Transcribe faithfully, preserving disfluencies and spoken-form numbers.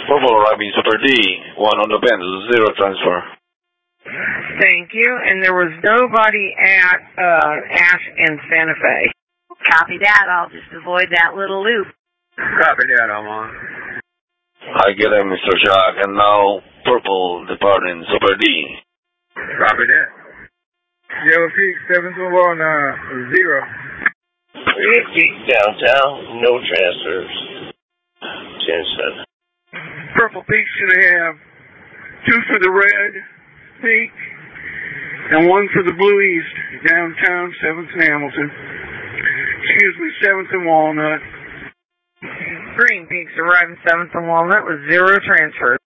Purple arriving Super D, one on the bend, zero transfer. Thank you, and there was nobody at uh, Ash and Santa Fe. Copy that, I'll just avoid that little loop. Copy that, I'm on. I get it, Mister Jack, and now Purple departing Super D. Copy that. Yellow Peak, seven two one, uh, zero. Three feet downtown, no transfers. ten seven. Purple Peak should have two for the red peak and one for the blue east, downtown, seventh and Hamilton. Excuse me, seventh and Walnut. Green Peaks arriving seventh and Walnut with zero transfers.